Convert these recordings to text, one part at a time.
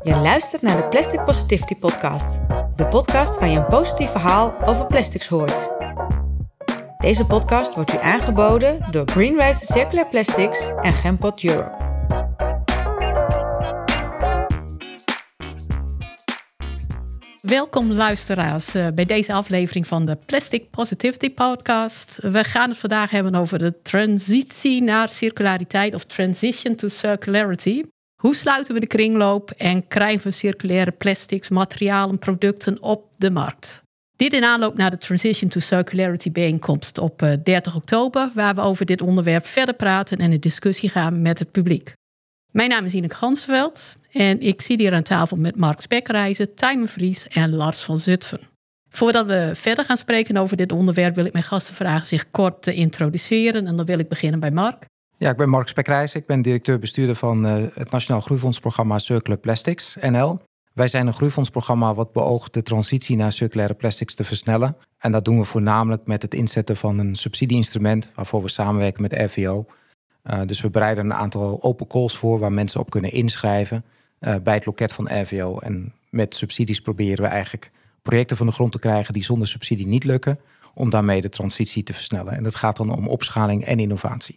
Je luistert naar de Plastic Positivity Podcast. De podcast waar je een positief verhaal over plastics hoort. Deze podcast wordt u aangeboden door Greenrise Circular Plastics en Gempot Europe. Welkom luisteraars bij deze aflevering van de Plastic Positivity Podcast. We gaan het vandaag hebben over de transitie naar circulariteit of transition to circularity. Hoe sluiten we de kringloop en krijgen we circulaire plastics, materialen, producten op de markt? Dit in aanloop naar de Transition to Circularity bijeenkomst op 30 oktober... waar we over dit onderwerp verder praten en in discussie gaan met het publiek. Mijn naam is Ineke Gansveld en ik zit hier aan tafel met Mark Spekkerijzen, Tijmen Vries en Lars van Zutphen. Voordat we verder gaan spreken over dit onderwerp wil ik mijn gasten vragen zich kort te introduceren. En dan wil ik beginnen bij Mark. Ja, ik ben Mark Spekkerijzen. Ik ben directeur-bestuurder van het Nationaal Groeifondsprogramma Circular Plastics, NL. Wij zijn een groeifondsprogramma wat beoogt de transitie naar circulaire plastics te versnellen. En dat doen we voornamelijk met het inzetten van een subsidieinstrument waarvoor we samenwerken met RVO. Dus we bereiden een aantal open calls voor waar mensen op kunnen inschrijven bij het loket van RVO. En met subsidies proberen we eigenlijk projecten van de grond te krijgen die zonder subsidie niet lukken, om daarmee de transitie te versnellen. En dat gaat dan om opschaling en innovatie.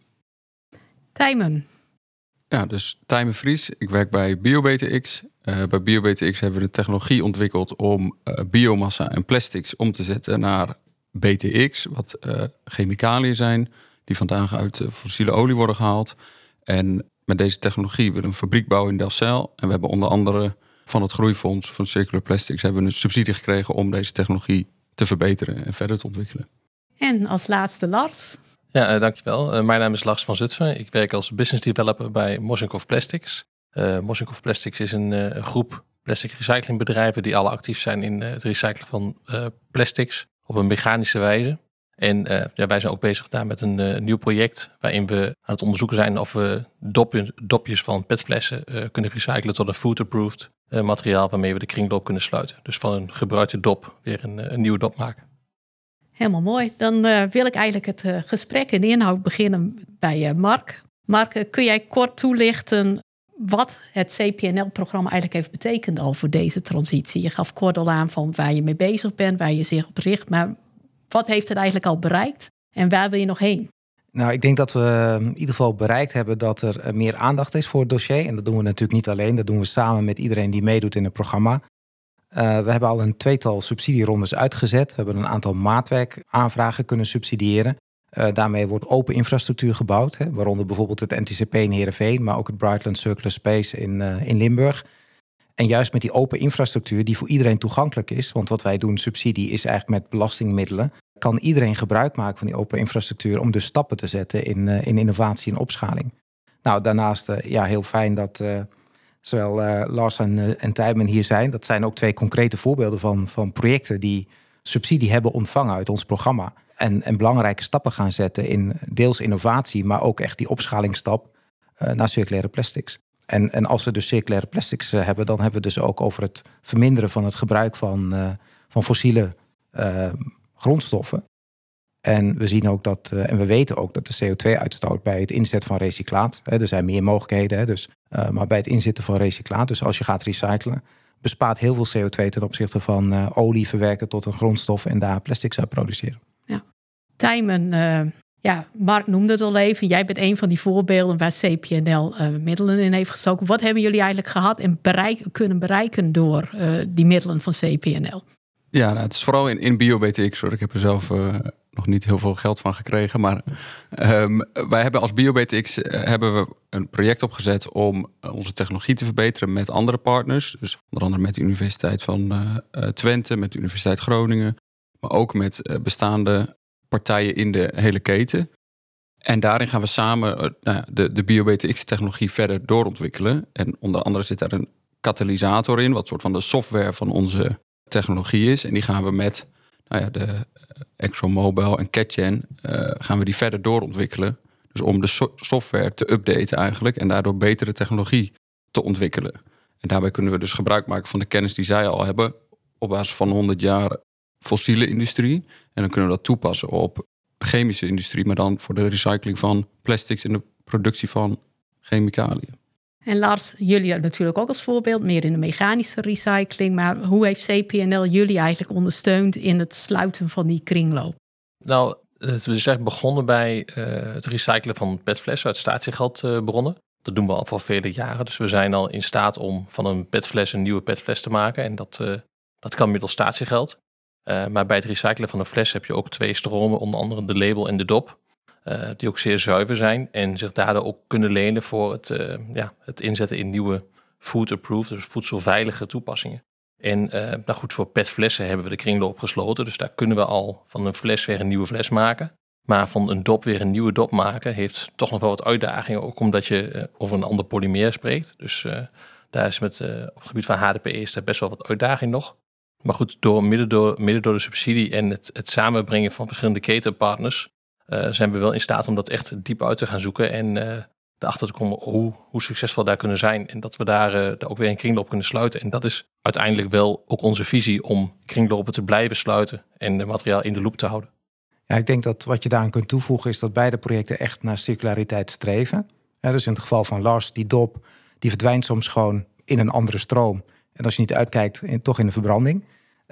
Tijmen. Ja, dus Tijmen Vries. Ik werk bij BioBTX. Bij BioBTX hebben we een technologie ontwikkeld om biomassa en plastics om te zetten naar BTX, wat chemicaliën zijn die vandaag uit fossiele olie worden gehaald. En met deze technologie willen we een fabriek bouwen in Delfzijl. En we hebben onder andere van het Groeifonds van Circular Plastics hebben we een subsidie gekregen om deze technologie te verbeteren en verder te ontwikkelen. En als laatste Lars. Ja, dankjewel. Mijn naam is Lars van Zutphen. Ik werk als business developer bij Mosinkoff Plastics. Mosinkoff Plastics is een groep plastic recyclingbedrijven die alle actief zijn in het recyclen van plastics op een mechanische wijze. En wij zijn ook bezig daar met een nieuw project waarin we aan het onderzoeken zijn of we dopjes van petflessen kunnen recyclen tot een food-approved materiaal waarmee we de kringloop kunnen sluiten. Dus van een gebruikte dop weer een nieuwe dop maken. Helemaal mooi. Dan wil ik eigenlijk het gesprek en de inhoud beginnen bij Mark. Mark, kun jij kort toelichten wat het CPNL-programma eigenlijk heeft betekend al voor deze transitie? Je gaf kort al aan van waar je mee bezig bent, waar je zich op richt, maar wat heeft het eigenlijk al bereikt en waar wil je nog heen? Nou, ik denk dat we in ieder geval bereikt hebben dat er meer aandacht is voor het dossier. En dat doen we natuurlijk niet alleen, dat doen we samen met iedereen die meedoet in het programma. We hebben al een tweetal subsidierondes uitgezet. We hebben een aantal maatwerkaanvragen kunnen subsidiëren. Daarmee wordt open infrastructuur gebouwd, waaronder bijvoorbeeld het NTCP in Heerenveen, maar ook het Brightland Circular Space in Limburg. En juist met die open infrastructuur die voor iedereen toegankelijk is, want wat wij doen, subsidie, is eigenlijk met belastingmiddelen, kan iedereen gebruik maken van die open infrastructuur om dus stappen te zetten in innovatie en opschaling. Nou, daarnaast heel fijn dat zowel Lars en Tijmen hier zijn. Dat zijn ook twee concrete voorbeelden van projecten die subsidie hebben ontvangen uit ons programma. En belangrijke stappen gaan zetten in deels innovatie, maar ook echt die opschalingsstap naar circulaire plastics. En als we dus circulaire plastics hebben, dan hebben we dus ook over het verminderen van het gebruik van fossiele grondstoffen. En we zien ook en we weten ook dat de CO2-uitstoot bij het inzetten van recyclaat, er zijn meer mogelijkheden, maar bij het inzetten van recyclaat, dus als je gaat recyclen, bespaart heel veel CO2 ten opzichte van olie verwerken tot een grondstof en daar plastics uit produceren. Ja. Tijmen, Mark noemde het al even. Jij bent een van die voorbeelden waar CPNL middelen in heeft gestoken. Wat hebben jullie eigenlijk gehad en kunnen bereiken door die middelen van CPNL? Ja, nou, het is vooral in BioBTX hoor. Ik heb er zelf nog niet heel veel geld van gekregen. Maar wij hebben als BioBTX hebben we een project opgezet om onze technologie te verbeteren met andere partners. Dus onder andere met de Universiteit van Twente, met de Universiteit Groningen. Maar ook met bestaande partijen in de hele keten. En daarin gaan we samen de BioBTX-technologie verder doorontwikkelen. En onder andere zit daar een katalysator in, wat soort van de software van onze technologie is. En die gaan we met de ExxonMobil en CatCham gaan we die verder doorontwikkelen. Dus om de software te updaten eigenlijk en daardoor betere technologie te ontwikkelen. En daarbij kunnen we dus gebruik maken van de kennis die zij al hebben op basis van 100 jaar fossiele industrie. En dan kunnen we dat toepassen op de chemische industrie, maar dan voor de recycling van plastics en de productie van chemicaliën. En Lars, jullie natuurlijk ook als voorbeeld, meer in de mechanische recycling. Maar hoe heeft CPNL jullie eigenlijk ondersteund in het sluiten van die kringloop? Nou, we zijn eigenlijk begonnen bij het recyclen van petflessen uit statiegeldbronnen. Dat doen we al voor vele jaren. Dus we zijn al in staat om van een petfles een nieuwe petfles te maken. En dat kan middels statiegeld. Maar bij het recyclen van een fles heb je ook 2 stromen, onder andere de label en de dop. Die ook zeer zuiver zijn en zich daardoor ook kunnen lenen voor het inzetten in nieuwe food-approved, dus voedselveilige toepassingen. En voor petflessen hebben we de kringloop gesloten. Dus daar kunnen we al van een fles weer een nieuwe fles maken. Maar van een dop weer een nieuwe dop maken heeft toch nog wel wat uitdagingen. Ook omdat je over een ander polymeer spreekt. Dus daar is op het gebied van HDPE is daar best wel wat uitdaging nog. Maar goed, midden door de subsidie en het samenbrengen van verschillende ketenpartners zijn we wel in staat om dat echt diep uit te gaan zoeken. En erachter te komen hoe succesvol daar kunnen zijn. En dat we daar ook weer een kringloop kunnen sluiten. En dat is uiteindelijk wel ook onze visie om kringlopen te blijven sluiten. En het materiaal in de loop te houden. Ja, ik denk dat wat je daaraan kunt toevoegen is dat beide projecten echt naar circulariteit streven. Dus in het geval van Lars, die dop, die verdwijnt soms gewoon in een andere stroom. En als je niet uitkijkt, toch in de verbranding.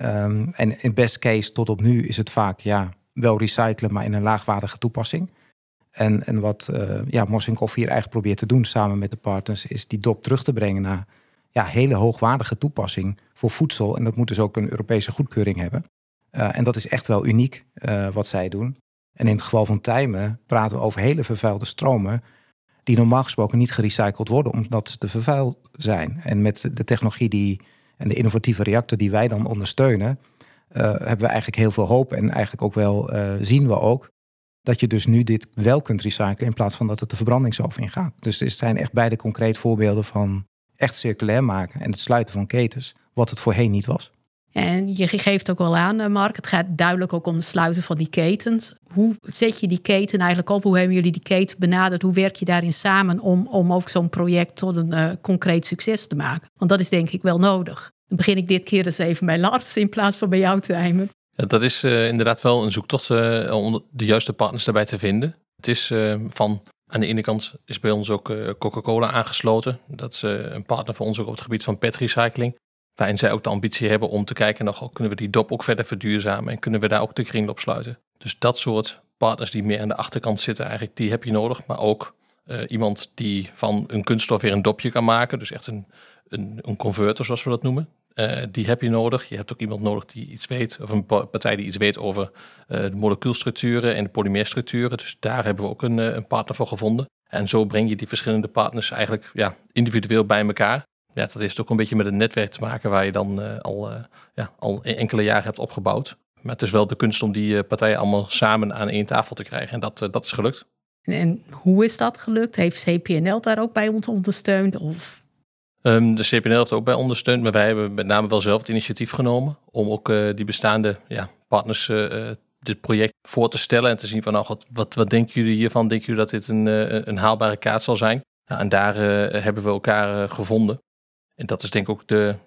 En in best case tot op nu is het vaak wel recyclen, maar in een laagwaardige toepassing. En wat Mosinkoff hier eigenlijk probeert te doen samen met de partners, is die dop terug te brengen naar hele hoogwaardige toepassing voor voedsel. En dat moet dus ook een Europese goedkeuring hebben. En dat is echt wel uniek wat zij doen. En in het geval van Tijmen praten we over hele vervuilde stromen die normaal gesproken niet gerecycled worden omdat ze te vervuild zijn. En met de technologie en de innovatieve reactor die wij dan ondersteunen, hebben we eigenlijk heel veel hoop. En eigenlijk ook wel zien we ook dat je dus nu dit wel kunt recyclen in plaats van dat het de verbrandingsoven ingaat. Dus het zijn echt beide concreet voorbeelden van echt circulair maken en het sluiten van ketens, wat het voorheen niet was. En je geeft ook wel aan, Mark, het gaat duidelijk ook om het sluiten van die ketens. Hoe zet je die keten eigenlijk op? Hoe hebben jullie die keten benaderd? Hoe werk je daarin samen om ook zo'n project tot een concreet succes te maken? Want dat is denk ik wel nodig. Dan begin ik dit keer eens even bij Lars in plaats van bij jou, Tijmen. Ja, dat is inderdaad wel een zoektocht om de juiste partners daarbij te vinden. Het is aan de ene kant is bij ons ook Coca-Cola aangesloten. Dat is een partner van ons ook op het gebied van petrecycling. Waarin zij ook de ambitie hebben om te kijken nog kunnen we die dop ook verder verduurzamen en kunnen we daar ook de kringloop sluiten. Dus dat soort partners die meer aan de achterkant zitten eigenlijk, die heb je nodig. Maar ook iemand die van een kunststof weer een dopje kan maken. Dus echt een converter zoals we dat noemen. Die heb je nodig. Je hebt ook iemand nodig die iets weet, of een partij die iets weet over de molecuulstructuren en de polymeerstructuren. Dus daar hebben we ook een partner voor gevonden. En zo breng je die verschillende partners eigenlijk individueel bij elkaar. Ja, dat heeft ook een beetje met een netwerk te maken waar je dan al enkele jaren hebt opgebouwd. Maar het is wel de kunst om die partijen allemaal samen aan één tafel te krijgen. En dat is gelukt. En hoe is dat gelukt? Heeft CPNL daar ook bij ons ondersteund? Of? De CPNL heeft ook bij ondersteund. Maar wij hebben met name wel zelf het initiatief genomen om ook die bestaande partners dit project voor te stellen. En te zien van wat denken jullie hiervan? Denken jullie dat dit een haalbare kaart zal zijn? En daar hebben we elkaar gevonden. En dat is denk ik ook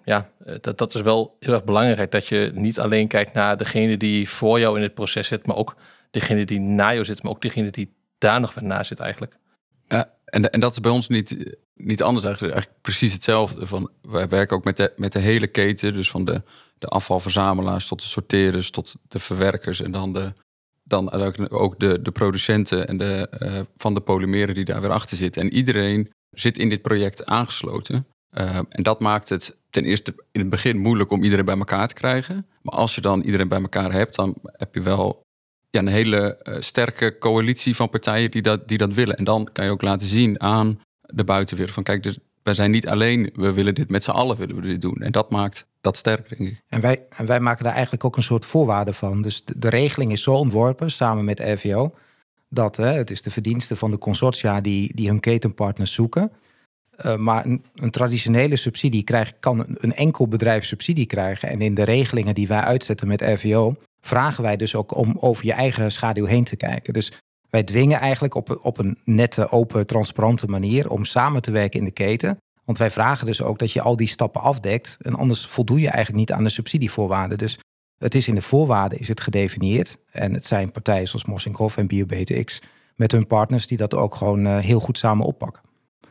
dat is wel heel erg belangrijk. Dat je niet alleen kijkt naar degene die voor jou in het proces zit, maar ook degene die na jou zit, maar ook degene die daar nog weer na zit eigenlijk. Ja, en dat is bij ons niet anders eigenlijk precies hetzelfde. Wij werken ook met de hele keten, dus van de afvalverzamelaars tot de sorteerders, tot de verwerkers en dan ook de producenten en van de polymeren die daar weer achter zitten. En iedereen zit in dit project aangesloten. En dat maakt het ten eerste in het begin moeilijk om iedereen bij elkaar te krijgen. Maar als je dan iedereen bij elkaar hebt, dan heb je wel een hele sterke coalitie van partijen die dat willen. En dan kan je ook laten zien aan de buitenwereld van kijk, dus wij zijn niet alleen, we willen dit met z'n allen willen we dit doen. En dat maakt dat sterk, denk ik. En wij maken daar eigenlijk ook een soort voorwaarde van. Dus de regeling is zo ontworpen, samen met RVO, dat het is de verdienste van de consortia die hun ketenpartners zoeken. Maar een traditionele subsidie kan een enkel bedrijf subsidie krijgen. En in de regelingen die wij uitzetten met RVO vragen wij dus ook om over je eigen schaduw heen te kijken. Dus wij dwingen eigenlijk op een nette, open, transparante manier om samen te werken in de keten. Want wij vragen dus ook dat je al die stappen afdekt. En anders voldoe je eigenlijk niet aan de subsidievoorwaarden. Dus het is in de voorwaarden is het gedefinieerd. En het zijn partijen zoals Mosinkoff en BioBTX met hun partners die dat ook gewoon heel goed samen oppakken.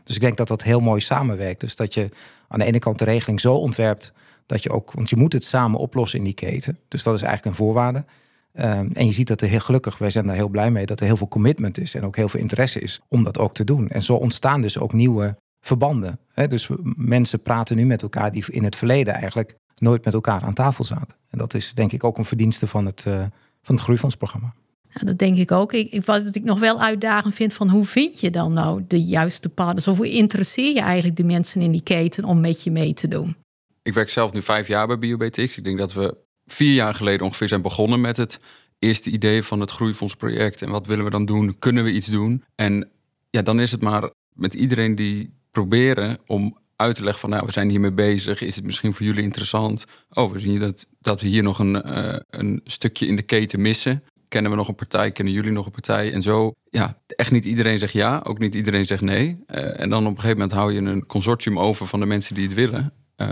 Dus ik denk dat dat heel mooi samenwerkt. Dus dat je aan de ene kant de regeling zo ontwerpt dat je ook, want je moet het samen oplossen in die keten. Dus dat is eigenlijk een voorwaarde. En je ziet dat er heel gelukkig, wij zijn daar heel blij mee, dat er heel veel commitment is en ook heel veel interesse is om dat ook te doen. En zo ontstaan dus ook nieuwe verbanden. Dus mensen praten nu met elkaar die in het verleden eigenlijk nooit met elkaar aan tafel zaten. En dat is denk ik ook een verdienste van het Groeifondsprogramma. Ja, dat denk ik ook. Wat ik nog wel uitdagend vind van hoe vind je dan nou de juiste partners? Of hoe interesseer je eigenlijk de mensen in die keten om met je mee te doen? Ik werk zelf nu 5 jaar bij BioBTX. Ik denk dat we 4 jaar geleden ongeveer zijn begonnen met het eerste idee van het Groeifondsproject. En wat willen we dan doen? Kunnen we iets doen? En ja, dan is het maar met iedereen die proberen om uit te leggen van, nou, we zijn hiermee bezig. Is het misschien voor jullie interessant? Oh, we zien dat we hier nog een stukje in de keten missen. Kennen we nog een partij? Kennen jullie nog een partij? En zo, ja, echt niet iedereen zegt ja. Ook niet iedereen zegt nee. En dan op een gegeven moment hou je een consortium over van de mensen die het willen.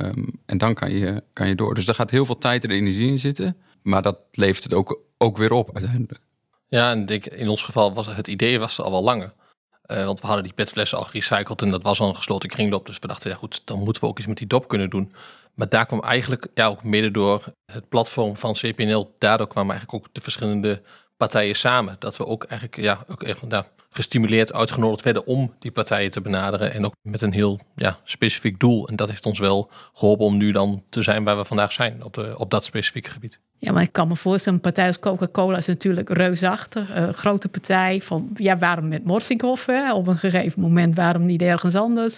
En dan kan je door. Dus daar gaat heel veel tijd en energie in zitten. Maar dat levert het ook weer op uiteindelijk. Ja, en in ons geval was het idee al wel langer. Want we hadden die petflessen al gerecycled en dat was al een gesloten kringloop. Dus we dachten, ja goed, dan moeten we ook iets met die dop kunnen doen. Maar daar kwam eigenlijk, ook midden door het platform van CPNL, daardoor kwamen eigenlijk ook de verschillende partijen samen. Dat we ook eigenlijk gestimuleerd, uitgenodigd werden om die partijen te benaderen. En ook met een heel specifiek doel. En dat heeft ons wel geholpen om nu dan te zijn waar we vandaag zijn op dat specifieke gebied. Ja, maar ik kan me voorstellen, een partij als Coca-Cola is natuurlijk reusachtig. Grote partij van, waarom met Morsinghoff? Op een gegeven moment, waarom niet ergens anders?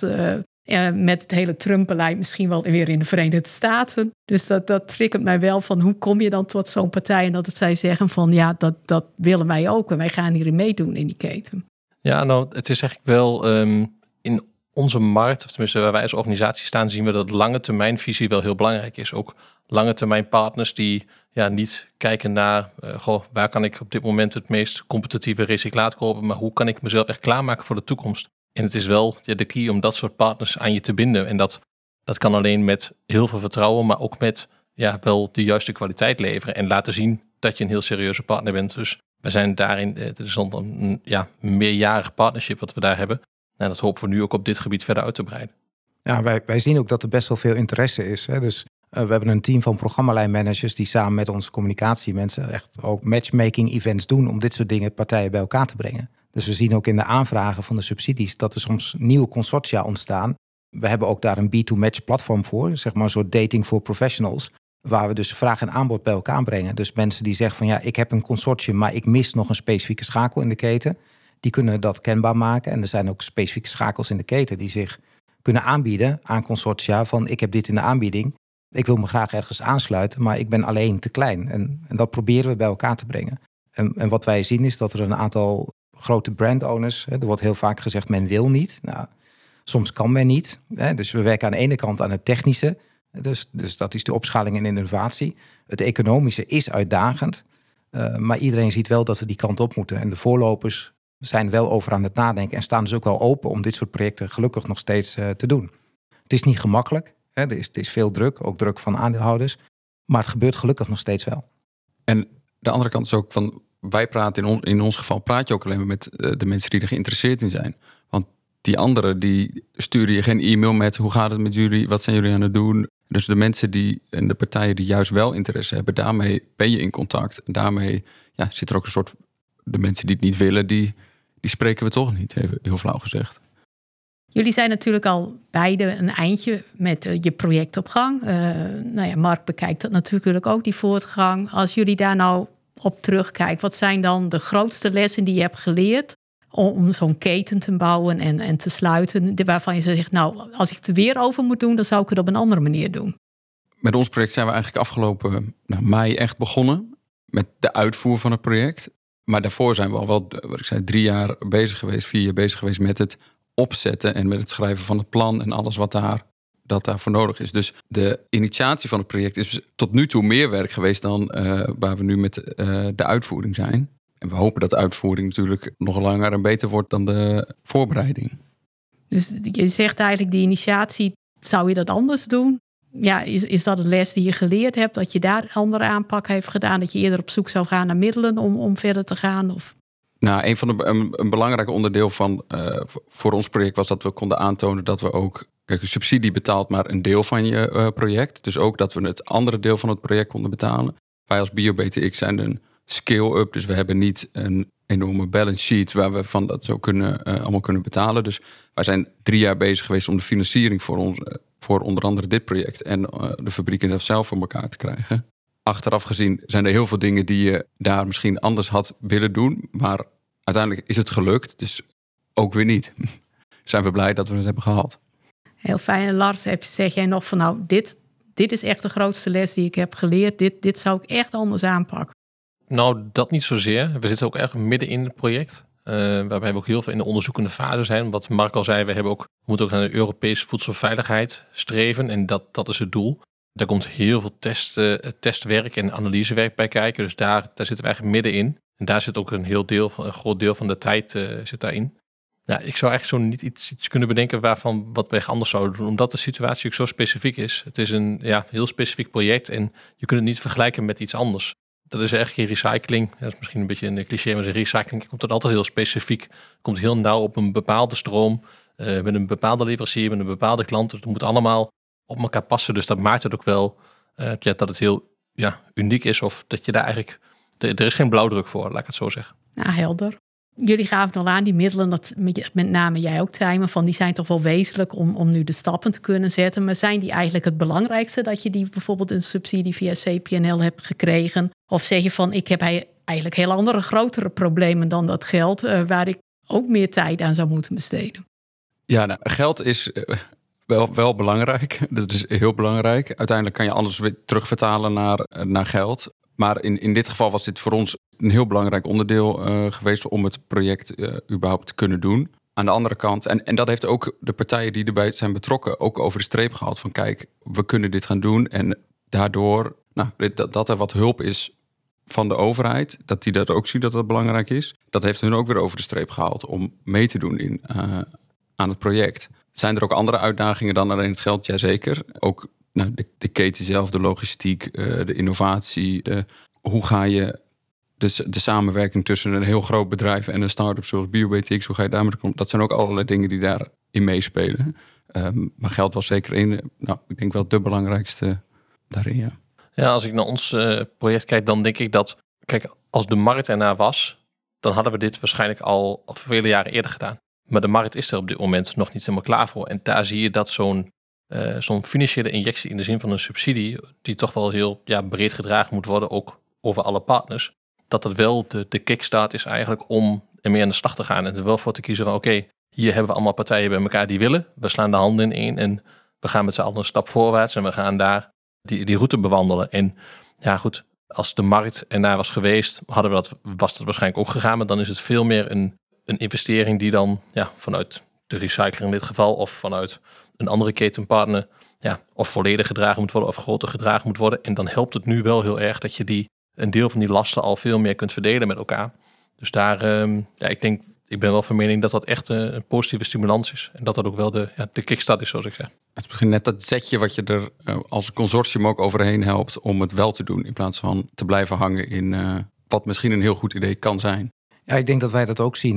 Met het hele Trump-beleid misschien wel weer in de Verenigde Staten. Dus dat triggert mij wel van, hoe kom je dan tot zo'n partij? En dat zij zeggen van, dat willen wij ook. En wij gaan hierin meedoen in die keten. Ja, nou, het is eigenlijk wel in onze markt, of tenminste waar wij als organisatie staan, zien we dat lange termijn visie wel heel belangrijk is. Ook lange termijn partners die niet kijken naar, waar kan ik op dit moment het meest competitieve recyclaat kopen, maar hoe kan ik mezelf echt klaarmaken voor de toekomst? En het is wel de key om dat soort partners aan je te binden. En dat kan alleen met heel veel vertrouwen, maar ook met wel de juiste kwaliteit leveren en laten zien dat je een heel serieuze partner bent. Dus we zijn daarin, het is een meerjarig partnership wat we daar hebben. En dat hopen we nu ook op dit gebied verder uit te breiden. Ja, wij zien ook dat er best wel veel interesse is. Dus we hebben een team van programmalijnmanagers die samen met onze communicatiemensen echt ook matchmaking events doen om dit soort dingen partijen bij elkaar te brengen. Dus we zien ook in de aanvragen van de subsidies dat er soms nieuwe consortia ontstaan. We hebben ook daar een B2Match platform voor, zeg maar een soort dating for professionals, waar we dus vraag en aanbod bij elkaar brengen. Dus mensen die zeggen van ik heb een consortium, maar ik mis nog een specifieke schakel in de keten. Die kunnen dat kenbaar maken. En er zijn ook specifieke schakels in de keten die zich kunnen aanbieden aan consortia van ik heb dit in de aanbieding. Ik wil me graag ergens aansluiten, maar ik ben alleen te klein. En dat proberen we bij elkaar te brengen. En wat wij zien is dat er een aantal grote brandowners, er wordt heel vaak gezegd men wil niet. Nou, soms kan men niet. Dus we werken aan de ene kant aan het technische. Dus dat is de opschaling en innovatie. Het economische is uitdagend. Maar iedereen ziet wel dat we die kant op moeten. En de voorlopers zijn wel over aan het nadenken en staan dus ook wel open om dit soort projecten gelukkig nog steeds te doen. Het is niet gemakkelijk. Het is veel druk, ook druk van aandeelhouders. Maar het gebeurt gelukkig nog steeds wel. En de andere kant is ook van, wij praten in ons geval praat je ook alleen maar met de mensen die er geïnteresseerd in zijn. Want die anderen die sturen je geen e-mail met hoe gaat het met jullie, wat zijn jullie aan het doen. Dus de mensen en de partijen die juist wel interesse hebben, daarmee ben je in contact. En daarmee zit er ook een soort, de mensen die het niet willen, die spreken we toch niet, even heel flauw gezegd. Jullie zijn natuurlijk al beide een eindje met je project op gang. Mark bekijkt dat natuurlijk ook, die voortgang. Als jullie daar nou op terugkijken, wat zijn dan de grootste lessen die je hebt geleerd om zo'n keten te bouwen en te sluiten, waarvan je zegt, nou, als ik het er weer over moet doen, dan zou ik het op een andere manier doen? Met ons project zijn we eigenlijk afgelopen mei echt begonnen met de uitvoer van het project. Maar daarvoor zijn we al wel, wat ik zei, 3 jaar bezig geweest, 4 jaar bezig geweest met het opzetten en met het schrijven van het plan en alles wat daarvoor nodig is. Dus de initiatie van het project is tot nu toe meer werk geweest dan waar we nu met de uitvoering zijn. En we hopen dat de uitvoering natuurlijk nog langer en beter wordt dan de voorbereiding. Dus je zegt eigenlijk, die initiatie, zou je dat anders doen? Ja, is dat een les die je geleerd hebt, dat je daar een andere aanpak heeft gedaan, dat je eerder op zoek zou gaan naar middelen om verder te gaan? Of? Nou, een belangrijk onderdeel voor ons project was dat we konden aantonen dat we ook... Kijk, een subsidie betaalt maar een deel van je project. Dus ook dat we het andere deel van het project konden betalen. Wij als BioBTX zijn een scale-up. Dus we hebben niet een enorme balance sheet waar we van dat zo allemaal kunnen betalen. Dus wij zijn 3 jaar bezig geweest om de financiering voor onder andere dit project en de fabriek zelf voor elkaar te krijgen. Achteraf gezien zijn er heel veel dingen die je daar misschien anders had willen doen. Maar uiteindelijk is het gelukt. Dus ook weer niet. Zijn we blij dat we het hebben gehaald. Heel fijn. En Lars, zeg jij nog van nou, dit is echt de grootste les die ik heb geleerd. Dit zou ik echt anders aanpakken. Nou, dat niet zozeer. We zitten ook echt midden in het project. Waarbij we ook heel veel in de onderzoekende fase zijn. Wat Mark al zei, we moeten ook naar de Europese voedselveiligheid streven. En dat is het doel. Daar komt heel veel testwerk en analysewerk bij kijken. Dus daar zitten we eigenlijk middenin. En daar zit ook een groot deel van de tijd zit daarin. Nou, ik zou eigenlijk zo niet iets kunnen bedenken wat we anders zouden doen. Omdat de situatie ook zo specifiek is. Het is een heel specifiek project en je kunt het niet vergelijken met iets anders. Dat is eigenlijk in recycling. Dat is misschien een beetje een cliché, maar in recycling komt het altijd heel specifiek. Komt heel nauw op een bepaalde stroom. Met een bepaalde leverancier, met een bepaalde klant. Het moet allemaal op elkaar passen. Dus dat maakt het ook wel dat het heel uniek is. Of dat je daar eigenlijk... Er is geen blauwdruk voor, laat ik het zo zeggen. Nou, helder. Jullie gaven al aan, die middelen, dat met name jij ook, Tijmen, van die zijn toch wel wezenlijk om nu de stappen te kunnen zetten. Maar zijn die eigenlijk het belangrijkste dat je die bijvoorbeeld een subsidie via CPNL hebt gekregen? Of zeg je van, ik heb eigenlijk heel andere, grotere problemen dan dat geld, waar ik ook meer tijd aan zou moeten besteden? Ja, nou, geld is wel belangrijk. Dat is heel belangrijk. Uiteindelijk kan je alles weer terugvertalen naar geld. Maar in dit geval was dit voor ons een heel belangrijk onderdeel geweest om het project überhaupt te kunnen doen. Aan de andere kant, en dat heeft ook de partijen die erbij zijn betrokken ook over de streep gehaald van kijk, we kunnen dit gaan doen. En daardoor dat er wat hulp is van de overheid, dat die dat ook ziet dat dat belangrijk is. Dat heeft hun ook weer over de streep gehaald om mee te doen aan het project. Zijn er ook andere uitdagingen dan alleen het geld? Jazeker. Ook de keten zelf, de logistiek, de innovatie. Hoe ga je de samenwerking tussen een heel groot bedrijf en een start-up zoals BioBTX, hoe ga je daarmee komen? Dat zijn ook allerlei dingen die daarin meespelen. Maar geld was zeker ik denk wel de belangrijkste daarin, ja. Ja, als ik naar ons project kijk, dan denk ik dat, kijk, als de markt ernaar was, dan hadden we dit waarschijnlijk al vele jaren eerder gedaan. Maar de markt is er op dit moment nog niet helemaal klaar voor. En daar zie je dat zo'n financiële injectie in de zin van een subsidie, die toch wel heel breed gedragen moet worden, ook over alle partners, dat wel de kickstart is eigenlijk om ermee aan de slag te gaan. En er wel voor te kiezen van oké, hier hebben we allemaal partijen bij elkaar die willen. We slaan de handen in één en we gaan met z'n allen een stap voorwaarts en we gaan daar die route bewandelen. En ja goed, als de markt ernaar was geweest, was dat waarschijnlijk ook gegaan. Maar dan is het veel meer een investering die dan vanuit de recycler in dit geval of vanuit een andere ketenpartner of volledig gedragen moet worden of groter gedragen moet worden. En dan helpt het nu wel heel erg dat je een deel van die lasten al veel meer kunt verdelen met elkaar. Dus daar, ik ben wel van mening dat dat echt een positieve stimulans is. En dat ook wel de kickstart is, zoals ik zeg. Het is misschien net dat zetje wat je er als consortium ook overheen helpt om het wel te doen. In plaats van te blijven hangen in wat misschien een heel goed idee kan zijn. Ja, ik denk dat wij dat ook zien.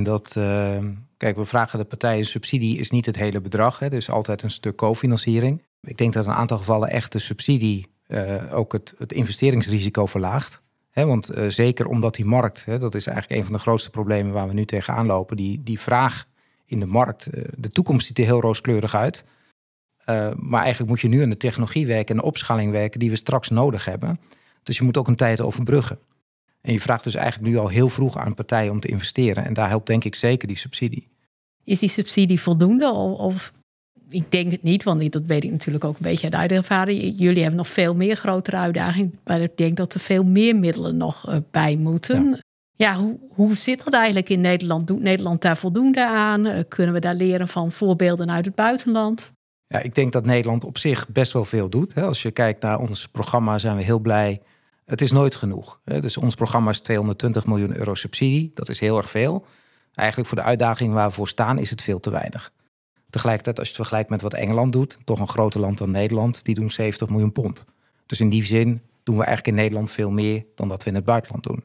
Kijk, we vragen de partijen subsidie is niet het hele bedrag. Hè, dus altijd een stuk cofinanciering. Ik denk dat in een aantal gevallen echt de subsidie ook het investeringsrisico verlaagt. Want zeker omdat die markt, dat is eigenlijk een van de grootste problemen waar we nu tegenaan lopen. Die vraag in de markt, de toekomst ziet er heel rooskleurig uit. Maar eigenlijk moet je nu aan de technologie werken en de opschaling werken die we straks nodig hebben. Dus je moet ook een tijd overbruggen. En je vraagt dus eigenlijk nu al heel vroeg aan partijen om te investeren. En daar helpt denk ik zeker die subsidie. Is die subsidie voldoende? Of ik denk het niet, want dat weet ik natuurlijk ook een beetje uit ervaring. Jullie hebben nog veel meer grotere uitdagingen. Maar ik denk dat er veel meer middelen nog bij moeten. Ja, hoe zit dat eigenlijk in Nederland? Doet Nederland daar voldoende aan? Kunnen we daar leren van voorbeelden uit het buitenland? Ja, ik denk dat Nederland op zich best wel veel doet. Als je kijkt naar ons programma zijn we heel blij. Het is nooit genoeg. Dus ons programma is 220 miljoen euro subsidie. Dat is heel erg veel. Eigenlijk voor de uitdaging waar we voor staan is het veel te weinig. Tegelijkertijd, als je het vergelijkt met wat Engeland doet, toch een groter land dan Nederland, die doen 70 miljoen pond. Dus in die zin doen we eigenlijk in Nederland veel meer dan dat we in het buitenland doen.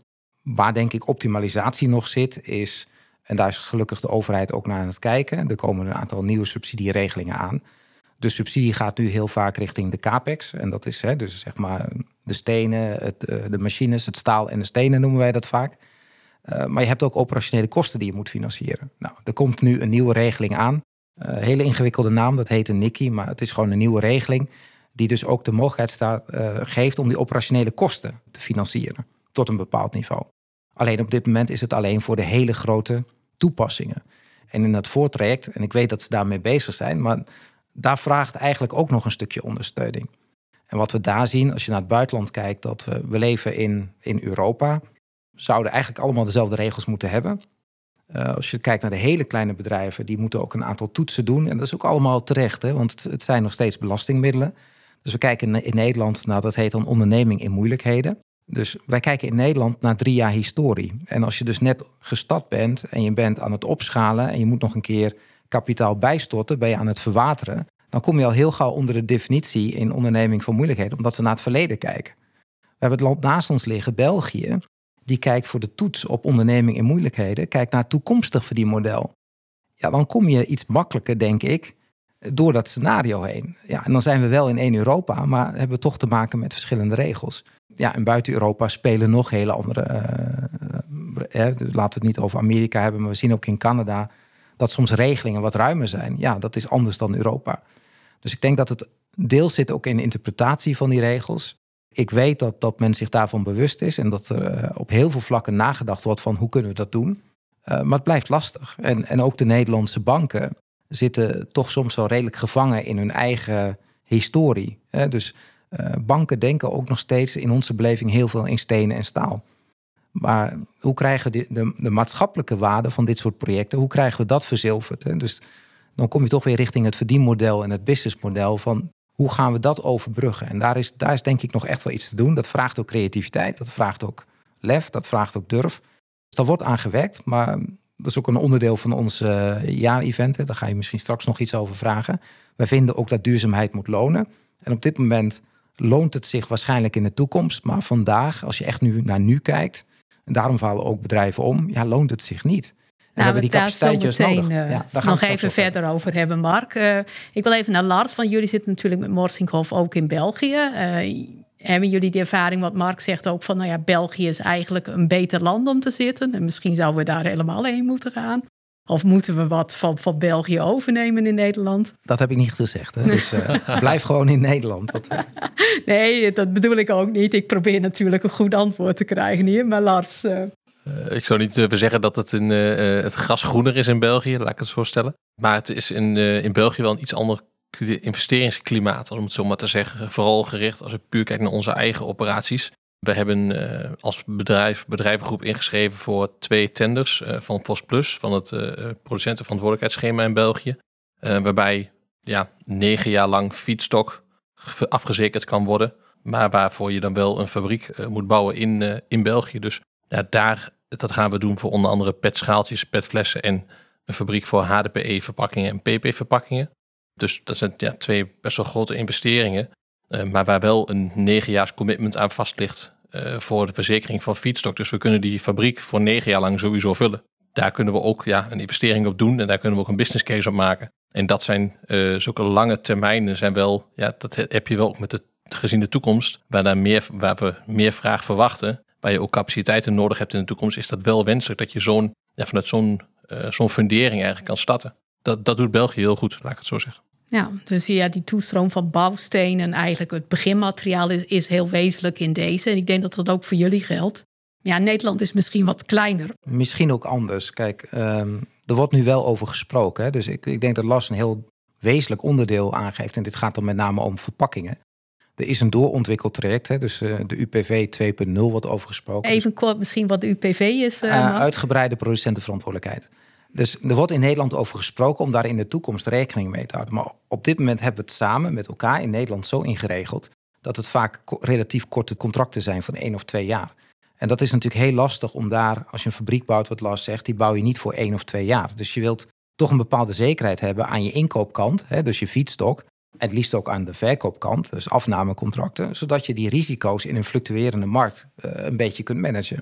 Waar denk ik optimalisatie nog zit is, en daar is gelukkig de overheid ook naar aan het kijken. Er komen een aantal nieuwe subsidieregelingen aan. De subsidie gaat nu heel vaak richting de capex. En dat is dus zeg maar de stenen, de machines, het staal en de stenen noemen wij dat vaak. Maar je hebt ook operationele kosten die je moet financieren. Nou, er komt nu een nieuwe regeling aan. Hele ingewikkelde naam, dat heet een NICI. Maar het is gewoon een nieuwe regeling die dus ook de mogelijkheid geeft om die operationele kosten te financieren. Tot een bepaald niveau. Alleen op dit moment is het alleen voor de hele grote toepassingen. En in het voortraject, en ik weet dat ze daarmee bezig zijn, maar daar vraagt eigenlijk ook nog een stukje ondersteuning. En wat we daar zien, als je naar het buitenland kijkt, dat we leven in Europa, zouden eigenlijk allemaal dezelfde regels moeten hebben. Als je kijkt naar de hele kleine bedrijven, die moeten ook een aantal toetsen doen. En dat is ook allemaal terecht, want het zijn nog steeds belastingmiddelen. Dus we kijken in Nederland, dat heet dan onderneming in moeilijkheden. Dus wij kijken in Nederland naar 3 jaar historie. En als je dus net gestart bent en je bent aan het opschalen en je moet nog een keer kapitaal bijstorten, ben je aan het verwateren, dan kom je al heel gauw onder de definitie in onderneming van moeilijkheden, omdat we naar het verleden kijken. We hebben het land naast ons liggen, België, die kijkt voor de toets op onderneming in moeilijkheden, kijkt naar het toekomstig verdienmodel. Ja, dan kom je iets makkelijker, denk ik, door dat scenario heen. Ja, en dan zijn we wel in 1 Europa, maar hebben we toch te maken met verschillende regels. Ja, en buiten Europa spelen nog hele andere. Laten we het niet over Amerika hebben, maar we zien ook in Canada dat soms regelingen wat ruimer zijn. Ja, dat is anders dan Europa. Dus ik denk dat het deels zit ook in de interpretatie van die regels. Ik weet dat men zich daarvan bewust is en dat er op heel veel vlakken nagedacht wordt van hoe kunnen we dat doen. Maar het blijft lastig. En ook de Nederlandse banken zitten toch soms wel redelijk gevangen in hun eigen historie. Dus banken denken ook nog steeds in onze beleving heel veel in stenen en staal. Maar hoe krijgen we de maatschappelijke waarde van dit soort projecten, hoe krijgen we dat verzilverd? Dus dan kom je toch weer richting het verdienmodel en het businessmodel van hoe gaan we dat overbruggen? En daar is denk ik nog echt wel iets te doen. Dat vraagt ook creativiteit, dat vraagt ook lef, dat vraagt ook durf. Dus daar wordt aan gewerkt, maar dat is ook een onderdeel van ons jaarevent. Daar ga je misschien straks nog iets over vragen. Wij vinden ook dat duurzaamheid moet lonen. En op dit moment loont het zich waarschijnlijk in de toekomst. Maar vandaag, als je echt naar nu kijkt, en daarom vallen ook bedrijven om, ja, loont het zich niet. En hebben die capaciteitjes nodig. Daar nog even verder over hebben, Mark. Ik wil even naar Lars, want jullie zitten natuurlijk met Morsinghoff ook in België. Hebben jullie die ervaring, wat Mark zegt ook, van België is eigenlijk een beter land om te zitten. En misschien zouden we daar helemaal heen moeten gaan. Of moeten we wat van België overnemen in Nederland? Dat heb ik niet gezegd. Hè? Dus blijf gewoon in Nederland. Nee, dat bedoel ik ook niet. Ik probeer natuurlijk een goed antwoord te krijgen hier. Maar Lars... Ik zou niet zeggen dat het gras groener is in België, laat ik het zo stellen. Maar het is in België wel een iets ander investeringsklimaat, om het zo maar te zeggen. Vooral gericht als ik puur kijk naar onze eigen operaties. We hebben als bedrijvengroep ingeschreven voor 2 tenders van VosPlus, van het producentenverantwoordelijkheidsschema in België. Waarbij 9 jaar lang feedstock afgezekerd kan worden. Maar waarvoor je dan wel een fabriek moet bouwen in België. Dus dat gaan we doen voor onder andere petschaaltjes, petflessen en een fabriek voor HDPE-verpakkingen en PP-verpakkingen. Dus dat zijn 2 best wel grote investeringen. Maar waar wel een 9-jaars commitment aan vast ligt voor de verzekering van feedstock. Dus we kunnen die fabriek voor 9 jaar lang sowieso vullen. Daar kunnen we ook een investering op doen en daar kunnen we ook een business case op maken. En dat zijn zulke lange termijnen zijn wel, dat heb je wel ook met de geziene toekomst, waar we meer vraag verwachten, waar je ook capaciteiten nodig hebt in de toekomst, is dat wel wenselijk dat je vanuit zo'n fundering eigenlijk kan starten. Dat doet België heel goed, laat ik het zo zeggen. Ja, dus die toestroom van bouwstenen, eigenlijk het beginmateriaal is heel wezenlijk in deze. En ik denk dat dat ook voor jullie geldt. Ja, Nederland is misschien wat kleiner. Misschien ook anders. Kijk, er wordt nu wel over gesproken. Hè? Dus ik denk dat Lars een heel wezenlijk onderdeel aangeeft. En dit gaat dan met name om verpakkingen. Er is een doorontwikkeld traject, hè? Dus de UPV 2.0 wordt over gesproken. Even kort misschien wat de UPV is. Uitgebreide producentenverantwoordelijkheid. Dus er wordt in Nederland over gesproken om daar in de toekomst rekening mee te houden. Maar op dit moment hebben we het samen met elkaar in Nederland zo ingeregeld dat het vaak relatief korte contracten zijn van 1 of 2 jaar. En dat is natuurlijk heel lastig om daar, als je een fabriek bouwt, wat Lars zegt, die bouw je niet voor 1 of 2 jaar. Dus je wilt toch een bepaalde zekerheid hebben aan je inkoopkant, hè, dus je feedstock. En het liefst ook aan de verkoopkant, dus afnamecontracten, zodat je die risico's in een fluctuerende markt een beetje kunt managen.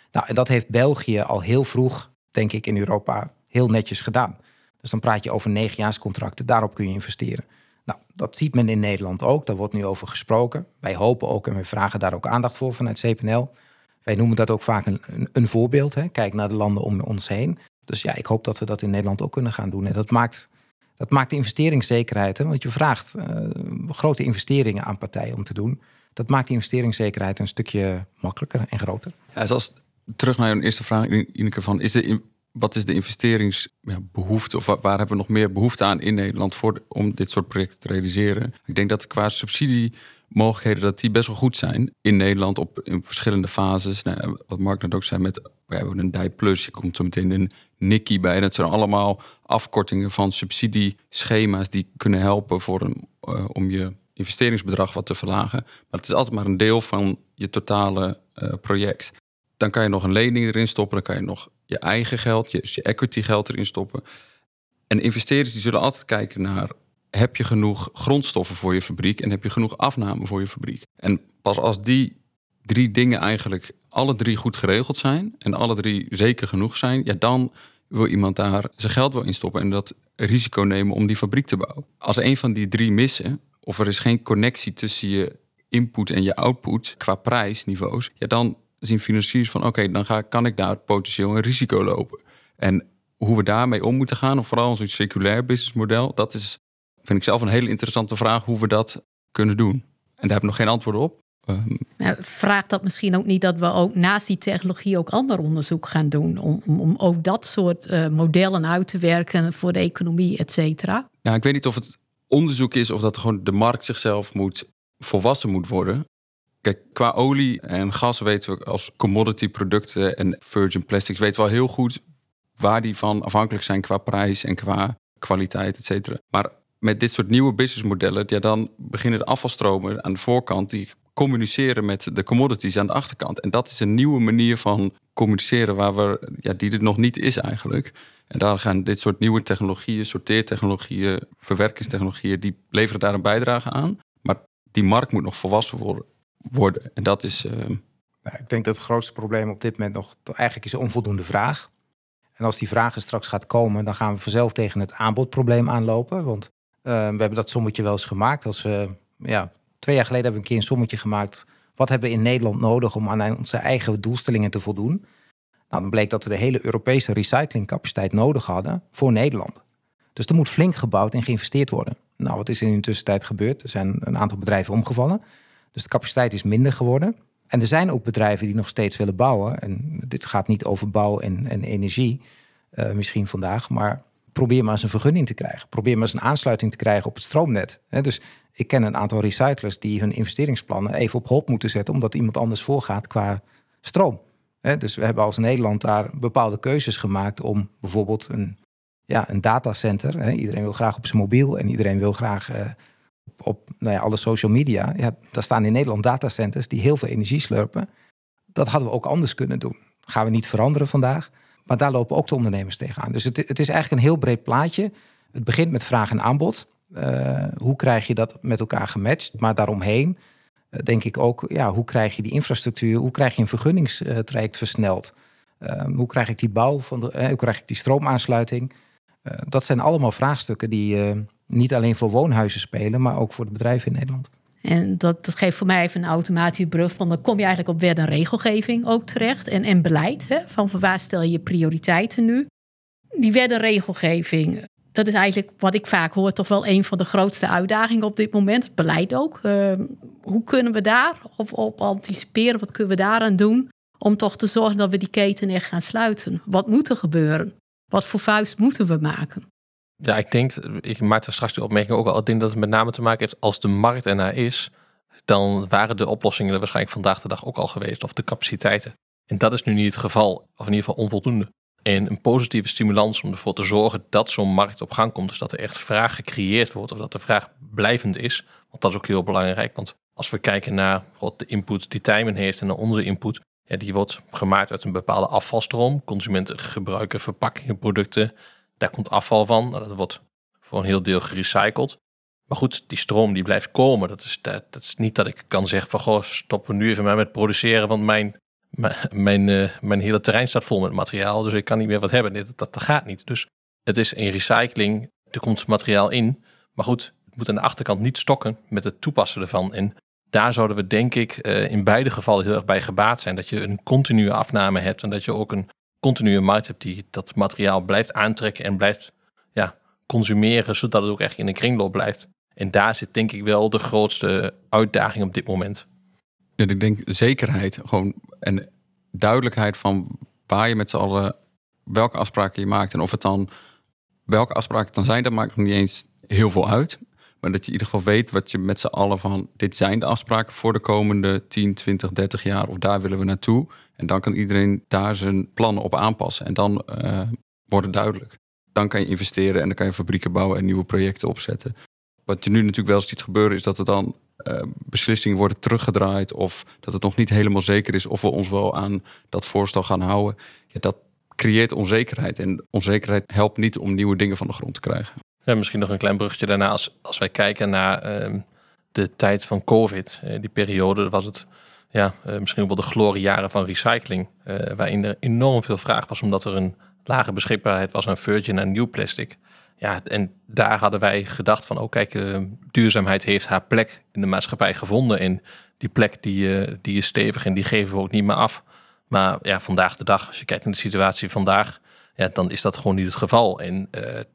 Nou, en dat heeft België al heel vroeg, denk ik, in Europa heel netjes gedaan. Dus dan praat je over 9-jaarscontracten. Daarop kun je investeren. Nou, dat ziet men in Nederland ook. Daar wordt nu over gesproken. Wij hopen ook en we vragen daar ook aandacht voor vanuit CPNL. Wij noemen dat ook vaak een voorbeeld. Hè. Kijk naar de landen om ons heen. Dus ja, ik hoop dat we dat in Nederland ook kunnen gaan doen. En dat maakt de investeringszekerheid. Hè, want je vraagt grote investeringen aan partijen om te doen. Dat maakt die investeringszekerheid een stukje makkelijker en groter. Ja, zoals terug naar je eerste vraag, Ineke, van wat is de investeringsbehoefte of waar hebben we nog meer behoefte aan in Nederland om dit soort projecten te realiseren? Ik denk dat qua subsidiemogelijkheden dat die best wel goed zijn in Nederland in verschillende fases. Nou, wat Mark net ook zei we hebben een DAI Plus, je komt zo meteen een NICI bij. Dat zijn allemaal afkortingen van subsidieschema's die kunnen helpen om je investeringsbedrag wat te verlagen. Maar het is altijd maar een deel van je totale project. Dan kan je nog een lening erin stoppen. Dan kan je nog je eigen geld, je equity geld erin stoppen. En investeerders die zullen altijd kijken naar, heb je genoeg grondstoffen voor je fabriek en heb je genoeg afname voor je fabriek? En pas als die 3 dingen eigenlijk alle 3 goed geregeld zijn en alle 3 zeker genoeg zijn, ja, dan wil iemand daar zijn geld wel in stoppen en dat risico nemen om die fabriek te bouwen. Als een van die 3 missen, of er is geen connectie tussen je input en je output qua prijsniveaus, ja, dan zien financiers van oké, dan kan ik daar potentieel een risico lopen. En hoe we daarmee om moeten gaan, of vooral zo'n circulair businessmodel, dat is, vind ik zelf een hele interessante vraag hoe we dat kunnen doen. En daar heb ik nog geen antwoord op. Vraagt dat misschien ook niet dat we ook naast die technologie ook ander onderzoek gaan doen om ook dat soort modellen uit te werken voor de economie, et cetera? Nou, ik weet niet of het onderzoek is of dat gewoon de markt zichzelf volwassen moet worden. Kijk, qua olie en gas weten we als commodity producten en virgin plastics weten we al heel goed waar die van afhankelijk zijn qua prijs en qua kwaliteit, et cetera. Maar met dit soort nieuwe businessmodellen, ja, dan beginnen de afvalstromen aan de voorkant die communiceren met de commodities aan de achterkant. En dat is een nieuwe manier van communiceren die er nog niet is eigenlijk. En daar gaan dit soort nieuwe technologieën, sorteertechnologieën, verwerkingstechnologieën, die leveren daar een bijdrage aan. Maar die markt moet nog volwassen worden. En dat is... Ik denk dat het grootste probleem op dit moment eigenlijk is een onvoldoende vraag. En als die vraag er straks gaat komen, dan gaan we vanzelf tegen het aanbodprobleem aanlopen. Want we hebben dat sommetje wel eens gemaakt. 2 jaar geleden hebben we een keer een sommetje gemaakt. Wat hebben we in Nederland nodig om aan onze eigen doelstellingen te voldoen? Nou, dan bleek dat we de hele Europese recyclingcapaciteit nodig hadden voor Nederland. Dus er moet flink gebouwd en geïnvesteerd worden. Nou, wat is er in de tussentijd gebeurd? Er zijn een aantal bedrijven omgevallen. Dus de capaciteit is minder geworden. En er zijn ook bedrijven die nog steeds willen bouwen. En dit gaat niet over bouw en energie misschien vandaag. Maar probeer maar eens een vergunning te krijgen. Probeer maar eens een aansluiting te krijgen op het stroomnet. Dus ik ken een aantal recyclers die hun investeringsplannen even op hold moeten zetten, omdat iemand anders voorgaat qua stroom. Dus we hebben als Nederland daar bepaalde keuzes gemaakt om bijvoorbeeld een datacenter. Iedereen wil graag op zijn mobiel en iedereen wil graag op alle social media. Ja, daar staan in Nederland datacenters die heel veel energie slurpen. Dat hadden we ook anders kunnen doen. Gaan we niet veranderen vandaag. Maar daar lopen ook de ondernemers tegenaan. Dus het is eigenlijk een heel breed plaatje. Het begint met vraag en aanbod. Hoe krijg je dat met elkaar gematcht? Maar daaromheen denk ik ook, hoe krijg je die infrastructuur? Hoe krijg je een vergunningstraject versneld? Hoe krijg ik die bouw hoe krijg ik die stroomaansluiting? Dat zijn allemaal vraagstukken die niet alleen voor woonhuizen spelen, maar ook voor de bedrijven in Nederland. En dat geeft voor mij even een automatische brug van, dan kom je eigenlijk op wet en regelgeving ook terecht. En beleid, van waar stel je prioriteiten nu? Die wet en regelgeving, dat is eigenlijk wat ik vaak hoor, toch wel een van de grootste uitdagingen op dit moment. Het beleid ook. Hoe kunnen we daar op anticiperen? Wat kunnen we daaraan doen om toch te zorgen dat we die keten echt gaan sluiten? Wat moet er gebeuren? Wat voor vuist moeten we maken? Ja, ik maak daar straks de opmerking ook al. Ik denk dat het met name te maken heeft, als de markt ernaar is, dan waren de oplossingen er waarschijnlijk vandaag de dag ook al geweest, of de capaciteiten. En dat is nu niet het geval, of in ieder geval onvoldoende. En een positieve stimulans om ervoor te zorgen dat zo'n markt op gang komt, dus dat er echt vraag gecreëerd wordt, of dat de vraag blijvend is. Want dat is ook heel belangrijk, want als we kijken naar de input die Tijmen heeft en naar onze input, die wordt gemaakt uit een bepaalde afvalstroom. Consumenten gebruiken verpakkingen, producten. Daar komt afval van. Dat wordt voor een heel deel gerecycled. Maar goed, die stroom die blijft komen. Dat is niet dat ik kan zeggen van, stoppen we nu even maar met produceren, want mijn mijn hele terrein staat vol met materiaal, dus ik kan niet meer wat hebben. Dat gaat niet. Dus het is in recycling, er komt materiaal in, maar goed, het moet aan de achterkant niet stokken met het toepassen ervan. En daar zouden we denk ik in beide gevallen heel erg bij gebaat zijn. Dat je een continue afname hebt en dat je ook een continue markt hebt die dat materiaal blijft aantrekken en blijft consumeren, zodat het ook echt in een kringloop blijft. En daar zit denk ik wel de grootste uitdaging op dit moment. Ja, ik denk zekerheid gewoon en duidelijkheid van waar je met z'n allen, welke afspraken je maakt en of het dan, welke afspraken het dan zijn, dat maakt nog niet eens heel veel uit. Maar dat je in ieder geval weet wat je met z'n allen van, dit zijn de afspraken voor de komende 10, 20, 30 jaar of daar willen we naartoe. En dan kan iedereen daar zijn plannen op aanpassen en dan wordt het duidelijk. Dan kan je investeren en dan kan je fabrieken bouwen en nieuwe projecten opzetten. Wat je nu natuurlijk wel eens ziet gebeuren is dat er dan beslissingen worden teruggedraaid of dat het nog niet helemaal zeker is of we ons wel aan dat voorstel gaan houden. Ja, dat creëert onzekerheid en onzekerheid helpt niet om nieuwe dingen van de grond te krijgen. Ja, misschien nog een klein bruggetje daarna. Als wij kijken naar de tijd van COVID, die periode, was het misschien wel de gloriejaren van recycling, waarin er enorm veel vraag was omdat er een lage beschikbaarheid was aan virgin en nieuw plastic. Ja, en daar hadden wij gedacht van, duurzaamheid heeft haar plek in de maatschappij gevonden. En die plek die is stevig en die geven we ook niet meer af. Maar ja, vandaag de dag, als je kijkt naar de situatie vandaag, ja, dan is dat gewoon niet het geval. En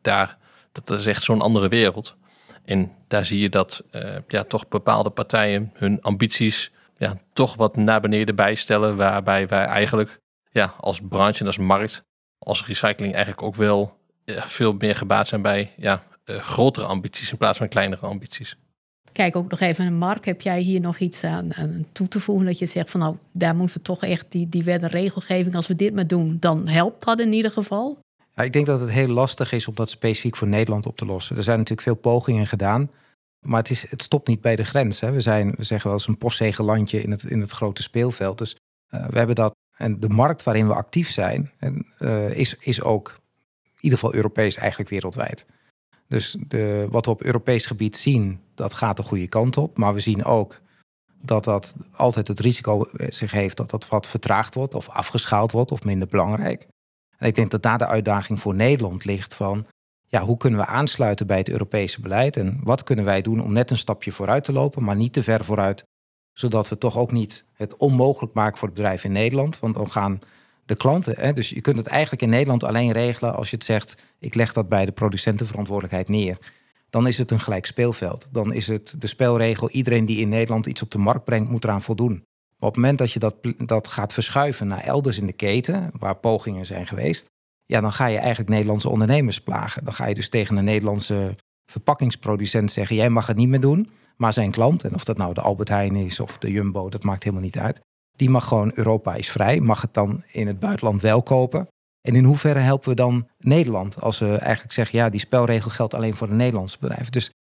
dat is echt zo'n andere wereld. En daar zie je dat toch bepaalde partijen hun ambities toch wat naar beneden bijstellen. Waarbij wij eigenlijk als branche en als markt, als recycling eigenlijk ook wel veel meer gebaat zijn bij grotere ambities in plaats van kleinere ambities. Kijk ook nog even naar Mark. Heb jij hier nog iets aan toe te voegen? Dat je zegt van nou, daar moeten we toch echt die wet en regelgeving. Als we dit maar doen, dan helpt dat in ieder geval. Ja, ik denk dat het heel lastig is om dat specifiek voor Nederland op te lossen. Er zijn natuurlijk veel pogingen gedaan. Maar het stopt niet bij de grens. Hè. We zeggen wel eens een postzegellandje in het grote speelveld. Dus we hebben dat. En de markt waarin we actief zijn, is ook in ieder geval Europees, eigenlijk wereldwijd. Dus wat we op Europees gebied zien, dat gaat de goede kant op. Maar we zien ook dat altijd het risico zich heeft dat wat vertraagd wordt of afgeschaald wordt of minder belangrijk. En ik denk dat daar de uitdaging voor Nederland ligt van, hoe kunnen we aansluiten bij het Europese beleid en wat kunnen wij doen om net een stapje vooruit te lopen, maar niet te ver vooruit, zodat we toch ook niet het onmogelijk maken voor het bedrijf in Nederland. Want dan gaan de klanten, dus je kunt het eigenlijk in Nederland alleen regelen als je het zegt, ik leg dat bij de producentenverantwoordelijkheid neer. Dan is het een gelijk speelveld. Dan is het de spelregel, iedereen die in Nederland iets op de markt brengt, moet eraan voldoen. Maar op het moment dat je dat gaat verschuiven naar elders in de keten, waar pogingen zijn geweest, dan ga je eigenlijk Nederlandse ondernemers plagen. Dan ga je dus tegen een Nederlandse verpakkingsproducent zeggen, jij mag het niet meer doen, maar zijn klant, en of dat nou de Albert Heijn is of de Jumbo, dat maakt helemaal niet uit. Die mag gewoon, Europa is vrij, mag het dan in het buitenland wel kopen. En in hoeverre helpen we dan Nederland als we eigenlijk zeggen, die spelregel geldt alleen voor de Nederlandse bedrijven. Dus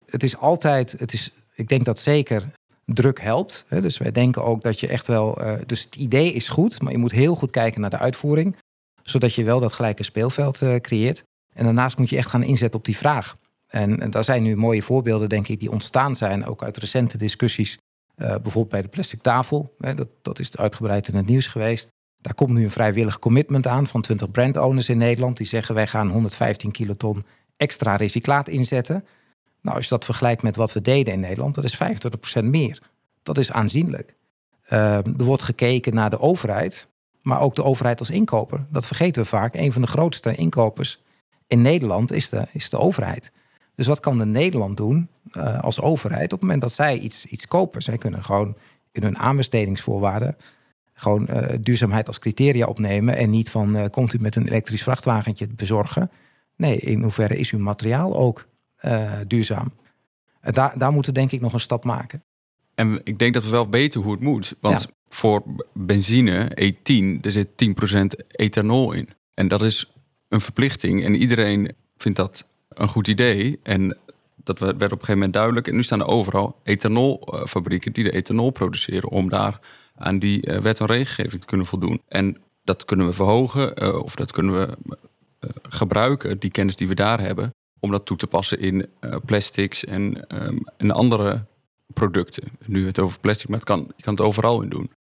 ik denk dat zeker druk helpt. Dus wij denken ook dat je echt wel, dus het idee is goed, maar je moet heel goed kijken naar de uitvoering, zodat je wel dat gelijke speelveld creëert. En daarnaast moet je echt gaan inzetten op die vraag. En daar zijn nu mooie voorbeelden, denk ik, die ontstaan zijn, ook uit recente discussies. Bijvoorbeeld bij de plastic tafel. Dat is uitgebreid in het nieuws geweest. Daar komt nu een vrijwillig commitment aan van 20 brandowners in Nederland. Die zeggen wij gaan 115 kiloton extra recyclaat inzetten. Nou, als je dat vergelijkt met wat we deden in Nederland, dat is 25% meer. Dat is aanzienlijk. Er wordt gekeken naar de overheid, maar ook de overheid als inkoper. Dat vergeten we vaak. Een van de grootste inkopers in Nederland is de overheid. Dus wat kan Nederland doen als overheid op het moment dat zij iets kopen? Zij kunnen gewoon in hun aanbestedingsvoorwaarden gewoon duurzaamheid als criteria opnemen en niet van komt u met een elektrisch vrachtwagentje bezorgen. Nee, in hoeverre is uw materiaal ook duurzaam? Daar moeten we denk ik nog een stap maken. En ik denk dat we wel weten hoe het moet. Want voor benzine, E10, er zit 10% ethanol in. En dat is een verplichting. En iedereen vindt dat een goed idee. En dat werd op een gegeven moment duidelijk. En nu staan er overal ethanolfabrieken die de ethanol produceren om daar aan die wet en regelgeving te kunnen voldoen. En dat kunnen we verhogen of dat kunnen we gebruiken, die kennis die we daar hebben, om dat toe te passen in plastics en andere producten. Nu het over plastic, maar je kan het overal in doen.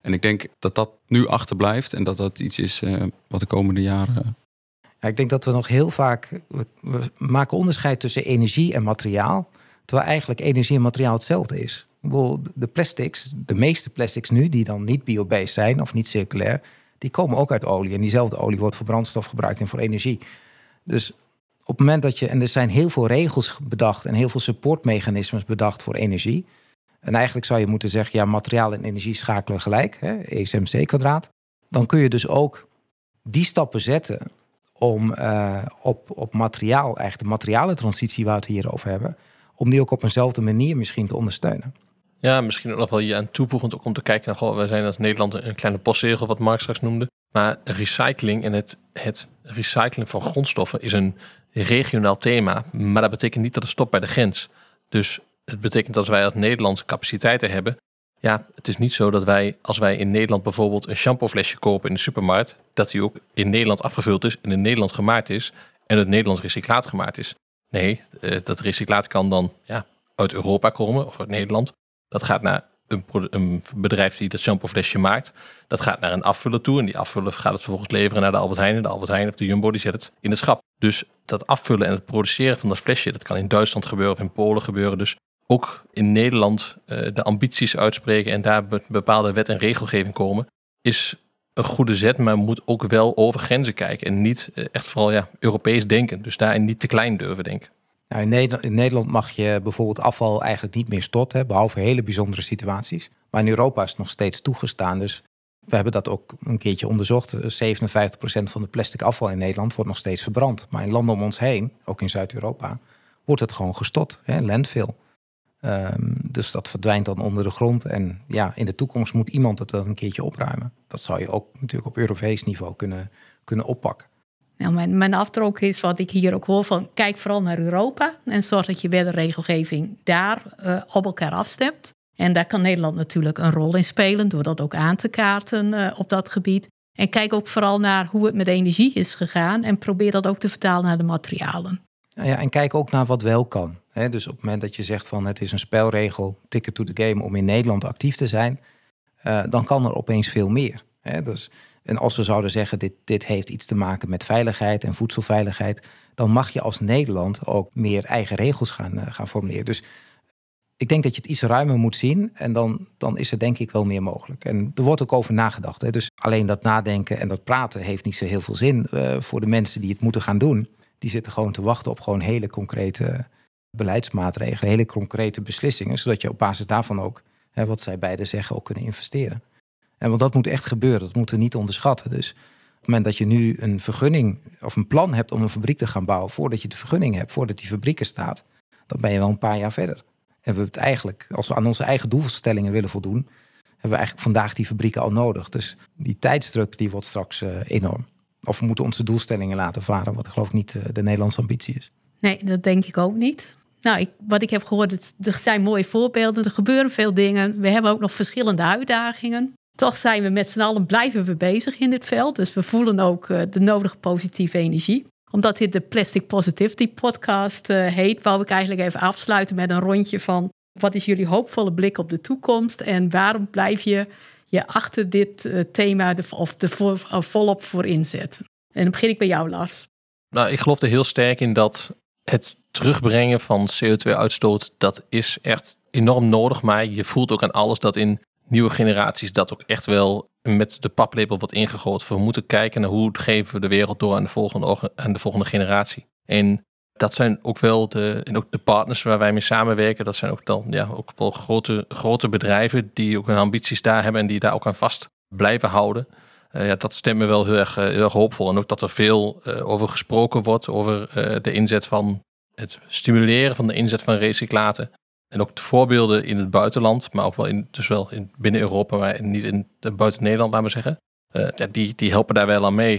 En ik denk dat dat nu achterblijft en dat dat iets is wat de komende jaren... Ja, ik denk dat we nog heel vaak... We maken onderscheid tussen energie en materiaal, terwijl eigenlijk energie en materiaal hetzelfde is. De plastics, de meeste plastics nu, die dan niet biobased zijn of niet circulair, die komen ook uit olie. En diezelfde olie wordt voor brandstof gebruikt en voor energie. Dus op het moment dat je... En er zijn heel veel regels bedacht en heel veel supportmechanismes bedacht voor energie. En eigenlijk zou je moeten zeggen, ja, materiaal en energie schakelen gelijk, hè, ESMC². Dan kun je dus ook die stappen zetten om op materiaal, eigenlijk de materialentransitie waar we het hier over hebben, om die ook op eenzelfde manier misschien te ondersteunen. Ja, misschien ook nog wel hier aan toevoegend ook om te kijken naar, wij zijn als Nederland een kleine postzegel, wat Mark straks noemde. Maar recycling en het recyclen van grondstoffen is een regionaal thema. Maar dat betekent niet dat het stopt bij de grens. Dus het betekent dat wij als Nederland capaciteiten hebben. Ja, het is niet zo dat wij, als wij in Nederland bijvoorbeeld een shampooflesje kopen in de supermarkt, dat die ook in Nederland afgevuld is en in Nederland gemaakt is en het Nederlands recyclaat gemaakt is. Nee, dat recyclaat kan dan uit Europa komen of uit Nederland. Dat gaat naar een bedrijf die dat shampooflesje maakt. Dat gaat naar een afvuller toe en die afvuller gaat het vervolgens leveren naar de Albert Heijn. En de Albert Heijn of de Jumbo die zet het in het schap. Dus dat afvullen en het produceren van dat flesje, dat kan in Duitsland gebeuren of in Polen gebeuren. Dus ook in Nederland de ambities uitspreken en daar bepaalde wet en regelgeving komen, is een goede zet, maar moet ook wel over grenzen kijken. En niet echt vooral Europees denken. Dus daarin niet te klein durven denken. Nou, in Nederland mag je bijvoorbeeld afval eigenlijk niet meer storten, behalve hele bijzondere situaties. Maar in Europa is het nog steeds toegestaan. Dus we hebben dat ook een keertje onderzocht. 57% van de plastic afval in Nederland wordt nog steeds verbrand. Maar in landen om ons heen, ook in Zuid-Europa, wordt het gewoon gestort, landfill. Dus dat verdwijnt dan onder de grond. En ja, in de toekomst moet iemand het dan een keertje opruimen. Dat zou je ook natuurlijk op Europees niveau kunnen oppakken. Nou, mijn afdruk is wat ik hier ook hoor van, kijk vooral naar Europa en zorg dat je bij de regelgeving daar op elkaar afstemt. En daar kan Nederland natuurlijk een rol in spelen door dat ook aan te kaarten op dat gebied. En kijk ook vooral naar hoe het met energie is gegaan en probeer dat ook te vertalen naar de materialen. Ja, en kijk ook naar wat wel kan. Dus op het moment dat je zegt van het is een spelregel, ticket to the game om in Nederland actief te zijn, dan kan er opeens veel meer. Dus, en als we zouden zeggen dit heeft iets te maken met veiligheid en voedselveiligheid, dan mag je als Nederland ook meer eigen regels gaan formuleren. Dus ik denk dat je het iets ruimer moet zien en dan is er denk ik wel meer mogelijk. En er wordt ook over nagedacht. Dus alleen dat nadenken en dat praten heeft niet zo heel veel zin voor de mensen die het moeten gaan doen. Die zitten gewoon te wachten op gewoon hele concrete beleidsmaatregelen, hele concrete beslissingen, zodat je op basis daarvan ook, wat zij beiden zeggen, ook kunnen investeren. En want dat moet echt gebeuren, dat moeten we niet onderschatten. Dus op het moment dat je nu een vergunning of een plan hebt om een fabriek te gaan bouwen, voordat je de vergunning hebt, voordat die fabriek er staat, dan ben je wel een paar jaar verder. En we hebben het eigenlijk, als we aan onze eigen doelstellingen willen voldoen, hebben we eigenlijk vandaag die fabrieken al nodig. Dus die tijdsdruk die wordt straks enorm. Of we moeten onze doelstellingen laten varen, wat geloof ik niet de Nederlandse ambitie is. Nee, dat denk ik ook niet. Nou, wat ik heb gehoord, er zijn mooie voorbeelden, er gebeuren veel dingen. We hebben ook nog verschillende uitdagingen. Toch zijn we met z'n allen, blijven we bezig in dit veld. Dus we voelen ook de nodige positieve energie. Omdat dit de Plastic Positivity podcast heet, wou ik eigenlijk even afsluiten met een rondje van wat is jullie hoopvolle blik op de toekomst en waarom blijf je achter dit thema volop voor inzetten? En dan begin ik bij jou, Lars. Nou, ik geloof er heel sterk in dat het terugbrengen van CO2-uitstoot, dat is echt enorm nodig. Maar je voelt ook aan alles dat in nieuwe generaties dat ook echt wel met de paplepel wordt ingegooid. We moeten kijken naar hoe geven we de wereld door aan de volgende generatie. En dat zijn ook wel de partners waar wij mee samenwerken. Dat zijn ook dan ook wel grote bedrijven die ook hun ambities daar hebben en die daar ook aan vast blijven houden. Dat stemt me wel heel erg hoopvol. En ook dat er veel over gesproken wordt, over de inzet van het stimuleren van de inzet van recyclaten. En ook de voorbeelden in het buitenland, maar ook wel binnen Europa, maar niet in buiten Nederland, laten we zeggen. Die helpen daar wel aan mee.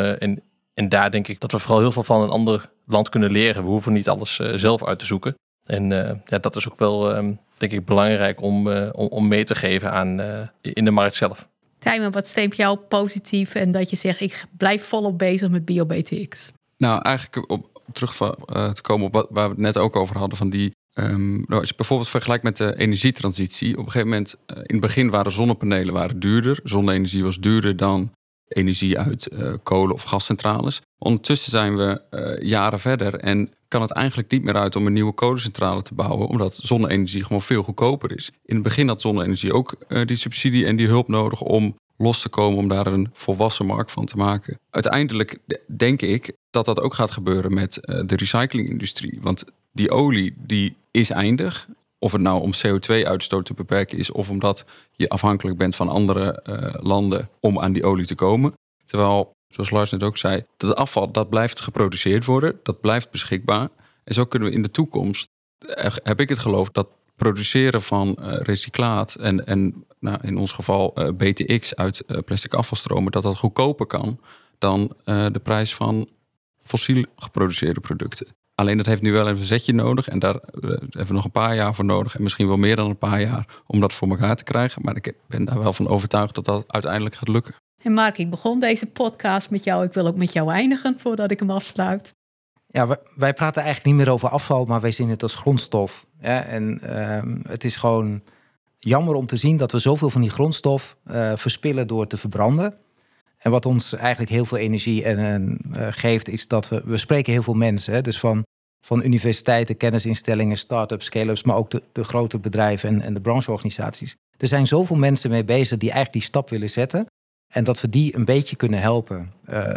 En daar denk ik dat we vooral heel veel van een ander land kunnen leren. We hoeven niet alles zelf uit te zoeken. En dat is ook wel, denk ik, belangrijk om mee te geven in de markt zelf. Tijmen, wat stemt jou positief en dat je zegt, ik blijf volop bezig met BioBTX? Nou, eigenlijk terug te komen op waar we het net ook over hadden, van die Als je bijvoorbeeld vergelijkt met de energietransitie. Op een gegeven moment, in het begin waren zonnepanelen duurder. Zonne-energie was duurder dan energie uit kolen- of gascentrales. Ondertussen zijn we jaren verder en kan het eigenlijk niet meer uit om een nieuwe kolencentrale te bouwen, omdat zonne-energie gewoon veel goedkoper is. In het begin had zonne-energie ook die subsidie en die hulp nodig om los te komen, om daar een volwassen markt van te maken. Uiteindelijk denk ik dat dat ook gaat gebeuren met de recyclingindustrie. Want die olie die is eindig. Of het nou om CO2-uitstoot te beperken is, of omdat je afhankelijk bent van andere landen om aan die olie te komen. Terwijl, zoals Lars net ook zei, dat afval dat blijft geproduceerd worden, dat blijft beschikbaar. En zo kunnen we in de toekomst, heb ik het geloof, dat produceren van recyclaat en in ons geval BTX uit plastic afvalstromen, dat goedkoper kan dan de prijs van fossiel geproduceerde producten. Alleen dat heeft nu wel even een zetje nodig. En daar hebben we nog een paar jaar voor nodig. En misschien wel meer dan een paar jaar om dat voor elkaar te krijgen. Maar ik ben daar wel van overtuigd dat dat uiteindelijk gaat lukken. En Mark, ik begon deze podcast met jou. Ik wil ook met jou eindigen voordat ik hem afsluit. Ja, wij praten eigenlijk niet meer over afval, maar wij zien het als grondstof. Ja, en het is gewoon jammer om te zien dat we zoveel van die grondstof verspillen door te verbranden. En wat ons eigenlijk heel veel energie geeft, is dat we spreken heel veel mensen. Hè? Dus van universiteiten, kennisinstellingen, start-ups, scale-ups, maar ook de grote bedrijven en de brancheorganisaties. Er zijn zoveel mensen mee bezig die eigenlijk die stap willen zetten. En dat we die een beetje kunnen helpen.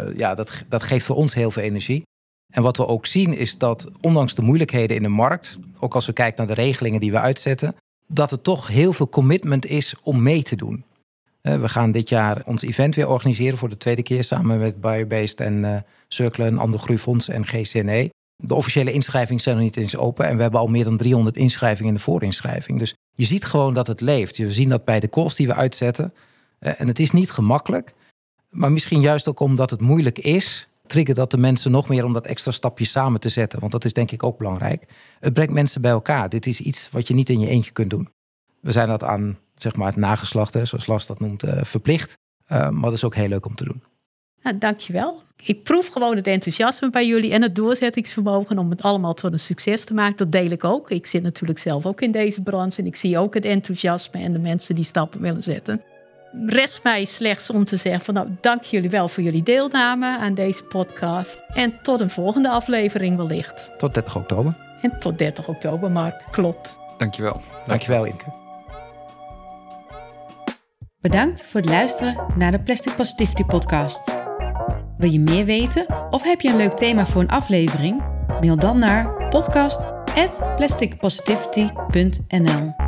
Dat geeft voor ons heel veel energie. En wat we ook zien is dat ondanks de moeilijkheden in de markt, ook als we kijken naar de regelingen die we uitzetten, dat er toch heel veel commitment is om mee te doen. We gaan dit jaar ons event weer organiseren voor de tweede keer samen met Biobased en Circular, een ander groeifonds en GCNE. De officiële inschrijvingen zijn nog niet eens open en we hebben al meer dan 300 inschrijvingen in de voorinschrijving. Dus je ziet gewoon dat het leeft. We zien dat bij de calls die we uitzetten. En het is niet gemakkelijk, maar misschien juist ook omdat het moeilijk is, triggert dat de mensen nog meer om dat extra stapje samen te zetten. Want dat is denk ik ook belangrijk. Het brengt mensen bij elkaar. Dit is iets wat je niet in je eentje kunt doen. We zijn dat aan het nageslacht, zoals Lars dat noemt, verplicht. Maar dat is ook heel leuk om te doen. Nou, dankjewel. Ik proef gewoon het enthousiasme bij jullie en het doorzettingsvermogen om het allemaal tot een succes te maken. Dat deel ik ook. Ik zit natuurlijk zelf ook in deze branche en ik zie ook het enthousiasme en de mensen die stappen willen zetten. Rest mij slechts om te zeggen van dank jullie wel voor jullie deelname aan deze podcast. En tot een volgende aflevering wellicht. Tot 30 oktober. En tot 30 oktober, Mark. Klopt. Dankjewel. Dankjewel, Inke. Bedankt voor het luisteren naar de Plastic Positivity podcast. Wil je meer weten of heb je een leuk thema voor een aflevering? Mail dan naar podcast@plasticpositivity.nl.